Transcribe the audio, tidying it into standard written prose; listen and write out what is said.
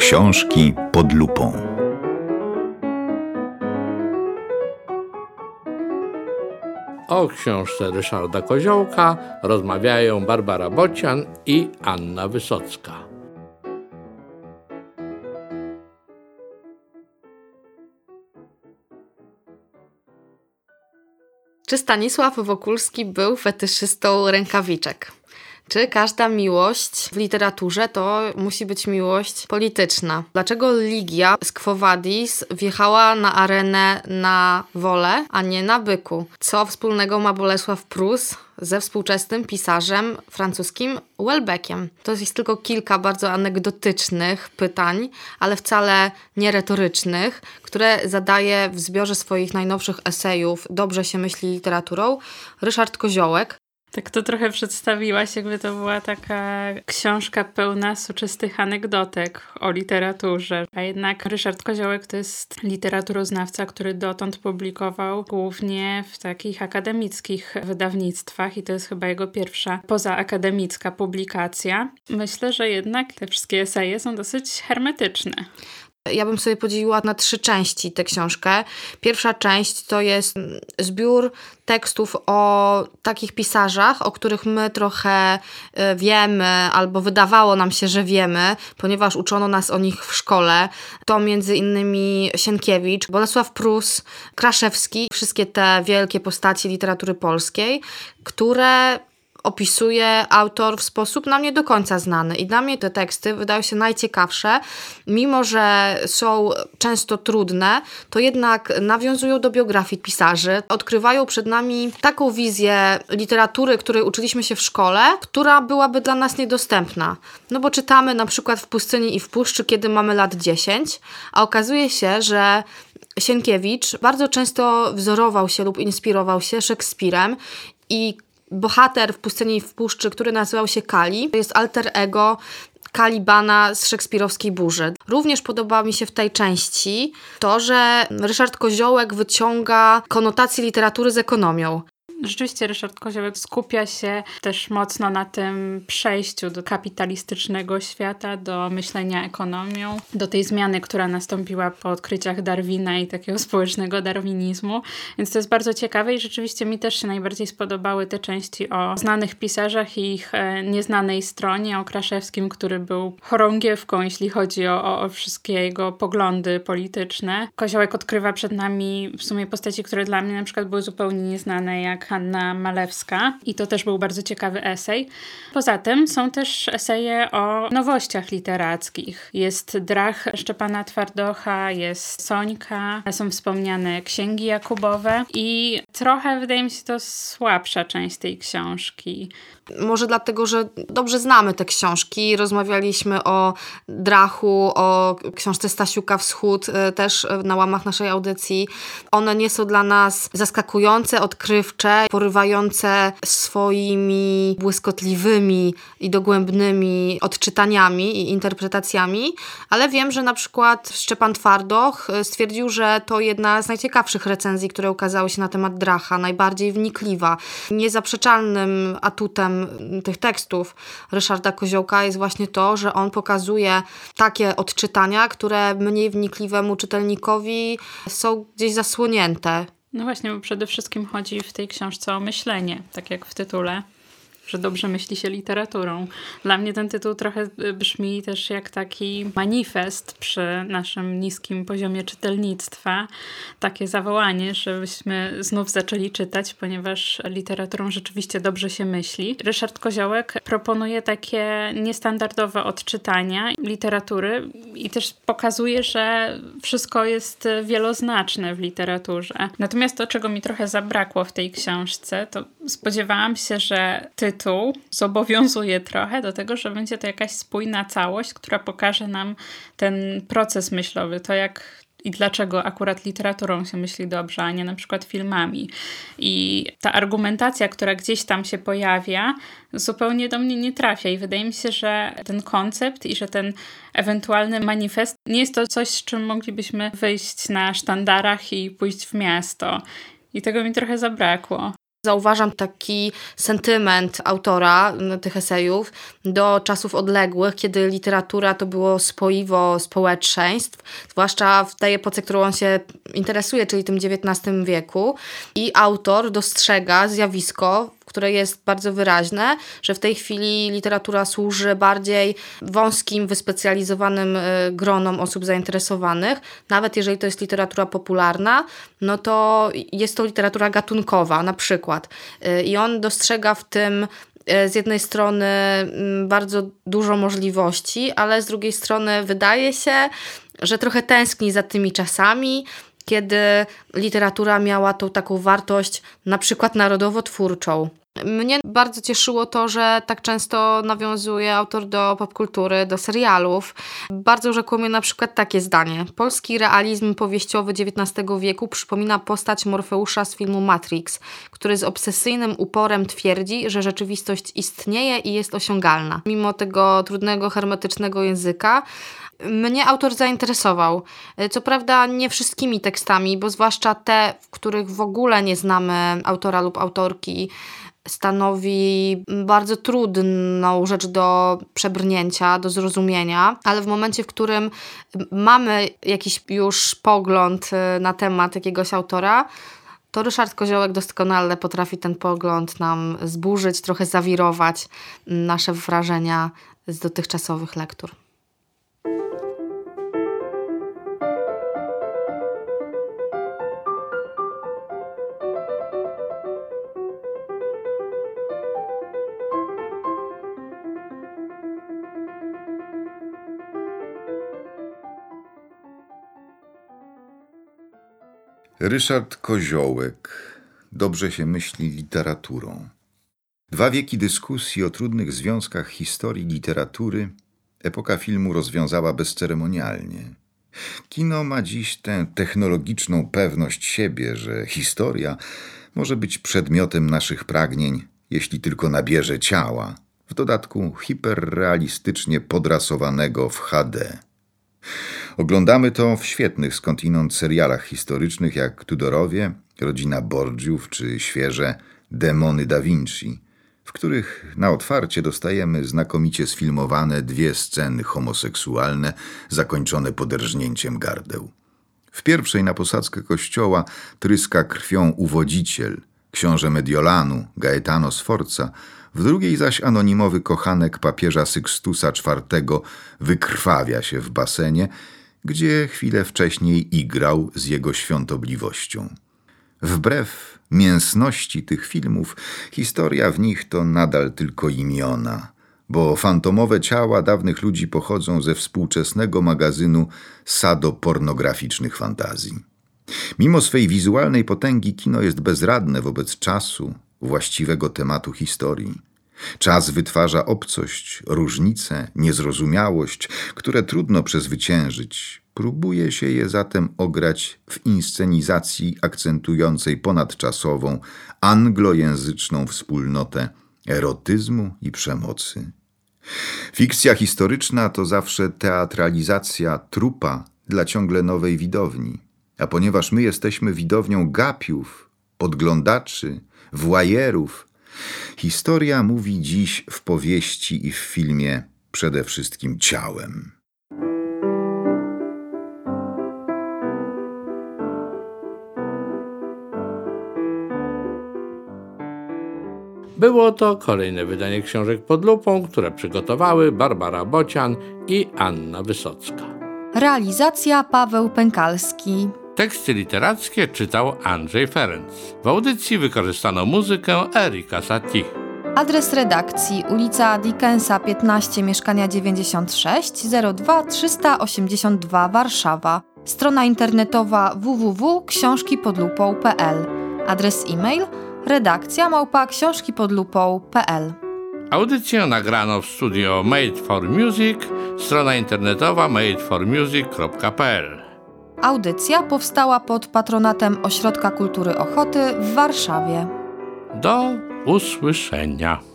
Książki pod lupą. O książce Ryszarda Koziołka rozmawiają Barbara Bocian i Anna Wysocka. Czy Stanisław Wokulski był fetyszystą rękawiczek? Czy każda miłość w literaturze to musi być miłość polityczna? Dlaczego Ligia z Quo Vadis wjechała na arenę na wole, a nie na byku? Co wspólnego ma Bolesław Prus ze współczesnym pisarzem francuskim Houellebecqiem? To jest tylko kilka bardzo anegdotycznych pytań, ale wcale nie retorycznych, które zadaje w zbiorze swoich najnowszych esejów Dobrze się myśli literaturą Ryszard Koziołek. Tak to trochę przedstawiłaś, jakby to była taka książka pełna soczystych anegdotek o literaturze. A jednak Ryszard Koziołek to jest literaturoznawca, który dotąd publikował głównie w takich akademickich wydawnictwach i to jest chyba jego pierwsza pozaakademicka publikacja. Myślę, że jednak te wszystkie eseje są dosyć hermetyczne. Ja bym sobie podzieliła na 3 części tę książkę. Pierwsza część to jest zbiór tekstów o takich pisarzach, o których my trochę wiemy, albo wydawało nam się, że wiemy, ponieważ uczono nas o nich w szkole. To między innymi Sienkiewicz, Bolesław Prus, Kraszewski, wszystkie te wielkie postaci literatury polskiej, które opisuje autor w sposób nam nie do końca znany. I dla mnie te teksty wydają się najciekawsze. Mimo że są często trudne, to jednak nawiązują do biografii pisarzy. Odkrywają przed nami taką wizję literatury, której uczyliśmy się w szkole, która byłaby dla nas niedostępna. No bo czytamy na przykład W pustyni i w puszczy, kiedy mamy lat 10, a okazuje się, że Sienkiewicz bardzo często wzorował się lub inspirował się Szekspirem i bohater w Pustyni i w puszczy, który nazywał się Kali, to jest alter ego Kalibana z szekspirowskiej Burzy. Również podoba mi się w tej części to, że Ryszard Koziołek wyciąga konotacje literatury z ekonomią. Rzeczywiście Ryszard Koziołek skupia się też mocno na tym przejściu do kapitalistycznego świata, do myślenia ekonomią, do tej zmiany, która nastąpiła po odkryciach Darwina i takiego społecznego darwinizmu. Więc to jest bardzo ciekawe i rzeczywiście mi też się najbardziej spodobały te części o znanych pisarzach i ich nieznanej stronie, o Kraszewskim, który był chorągiewką, jeśli chodzi o wszystkie jego poglądy polityczne. Koziołek odkrywa przed nami w sumie postaci, które dla mnie na przykład były zupełnie nieznane, jak Hanna Malewska i to też był bardzo ciekawy esej. Poza tym są też eseje o nowościach literackich. Jest Drach Szczepana Twardocha, jest Sońka, są wspomniane Księgi Jakubowe i trochę wydaje mi się to słabsza część tej książki. Może dlatego, że dobrze znamy te książki. Rozmawialiśmy o Drachu, o książce Stasiuka Wschód, też na łamach naszej audycji. One nie są dla nas zaskakujące, odkrywcze, porywające swoimi błyskotliwymi i dogłębnymi odczytaniami i interpretacjami, ale wiem, że na przykład Szczepan Twardoch stwierdził, że to jedna z najciekawszych recenzji, które ukazały się na temat Dracha, najbardziej wnikliwa. Niezaprzeczalnym atutem tych tekstów Ryszarda Koziołka jest właśnie to, że on pokazuje takie odczytania, które mniej wnikliwemu czytelnikowi są gdzieś zasłonięte. No właśnie, bo przede wszystkim chodzi w tej książce o myślenie, tak jak w tytule, że dobrze myśli się literaturą. Dla mnie ten tytuł trochę brzmi też jak taki manifest przy naszym niskim poziomie czytelnictwa. Takie zawołanie, żebyśmy znów zaczęli czytać, ponieważ literaturą rzeczywiście dobrze się myśli. Ryszard Koziołek proponuje takie niestandardowe odczytania literatury i też pokazuje, że wszystko jest wieloznaczne w literaturze. Natomiast to, czego mi trochę zabrakło w tej książce, to spodziewałam się, że tytuł zobowiązuje trochę do tego, że będzie to jakaś spójna całość, która pokaże nam ten proces myślowy, to jak i dlaczego akurat literaturą się myśli dobrze, a nie na przykład filmami. I ta argumentacja, która gdzieś tam się pojawia, zupełnie do mnie nie trafia i wydaje mi się, że ten koncept i że ten ewentualny manifest nie jest to coś, z czym moglibyśmy wyjść na sztandarach i pójść w miasto. I tego mi trochę zabrakło. Zauważam taki sentyment autora tych esejów do czasów odległych, kiedy literatura to było spoiwo społeczeństw, zwłaszcza w tej epoce, którą on się interesuje, czyli tym XIX wieku. I autor dostrzega zjawisko, które jest bardzo wyraźne, że w tej chwili literatura służy bardziej wąskim, wyspecjalizowanym gronom osób zainteresowanych. Nawet jeżeli to jest literatura popularna, no to jest to literatura gatunkowa na przykład. I on dostrzega w tym z jednej strony bardzo dużo możliwości, ale z drugiej strony wydaje się, że trochę tęskni za tymi czasami, kiedy literatura miała tą taką wartość na przykład narodowo-twórczą. Mnie bardzo cieszyło to, że tak często nawiązuje autor do popkultury, do serialów. Bardzo urzekło mnie na przykład takie zdanie. Polski realizm powieściowy XIX wieku przypomina postać Morfeusza z filmu Matrix, który z obsesyjnym uporem twierdzi, że rzeczywistość istnieje i jest osiągalna. Mimo tego trudnego, hermetycznego języka, mnie autor zainteresował. Co prawda nie wszystkimi tekstami, bo zwłaszcza te, w których w ogóle nie znamy autora lub autorki, stanowi bardzo trudną rzecz do przebrnięcia, do zrozumienia, ale w momencie, w którym mamy jakiś już pogląd na temat jakiegoś autora, to Ryszard Koziołek doskonale potrafi ten pogląd nam zburzyć, trochę zawirować nasze wrażenia z dotychczasowych lektur. Ryszard Koziołek. Dobrze się myśli literaturą. 2 wieki dyskusji o trudnych związkach historii literatury epoka filmu rozwiązała bezceremonialnie. Kino ma dziś tę technologiczną pewność siebie, że historia może być przedmiotem naszych pragnień, jeśli tylko nabierze ciała, w dodatku hiperrealistycznie podrasowanego w HD. Oglądamy to w świetnych skądinąd serialach historycznych jak Tudorowie, Rodzina Borgiów czy świeże Demony da Vinci, w których na otwarcie dostajemy znakomicie sfilmowane 2 sceny homoseksualne zakończone poderżnięciem gardeł. W pierwszej na posadzkę kościoła tryska krwią uwodziciel, książę Mediolanu, Gaetano Sforza, w drugiej zaś anonimowy kochanek papieża Sykstusa IV wykrwawia się w basenie, gdzie chwilę wcześniej igrał z jego świątobliwością. Wbrew mięsności tych filmów, historia w nich to nadal tylko imiona, bo fantomowe ciała dawnych ludzi pochodzą ze współczesnego magazynu sadopornograficznych fantazji. Mimo swej wizualnej potęgi kino jest bezradne wobec czasu, właściwego tematu historii. Czas wytwarza obcość, różnice, niezrozumiałość, które trudno przezwyciężyć. Próbuje się je zatem ograć w inscenizacji akcentującej ponadczasową, anglojęzyczną wspólnotę erotyzmu i przemocy. Fikcja historyczna to zawsze teatralizacja trupa dla ciągle nowej widowni. A ponieważ my jesteśmy widownią gapiów, podglądaczy, voyeurów, historia mówi dziś w powieści i w filmie przede wszystkim ciałem. Było to kolejne wydanie książek pod lupą, które przygotowały Barbara Bocian i Anna Wysocka. Realizacja Paweł Pękalski. Teksty literackie czytał Andrzej Ferenc. W audycji wykorzystano muzykę Erika Satie. Adres redakcji: ulica Dickensa 15, mieszkania 96, 02 382 Warszawa. Strona internetowa www.książkipodlupą.pl. Adres e-mail: redakcja@książkipodlupą.pl. Audycję nagrano w studio Made for Music, strona internetowa madeformusic.pl. Audycja powstała pod patronatem Ośrodka Kultury Ochoty w Warszawie. Do usłyszenia.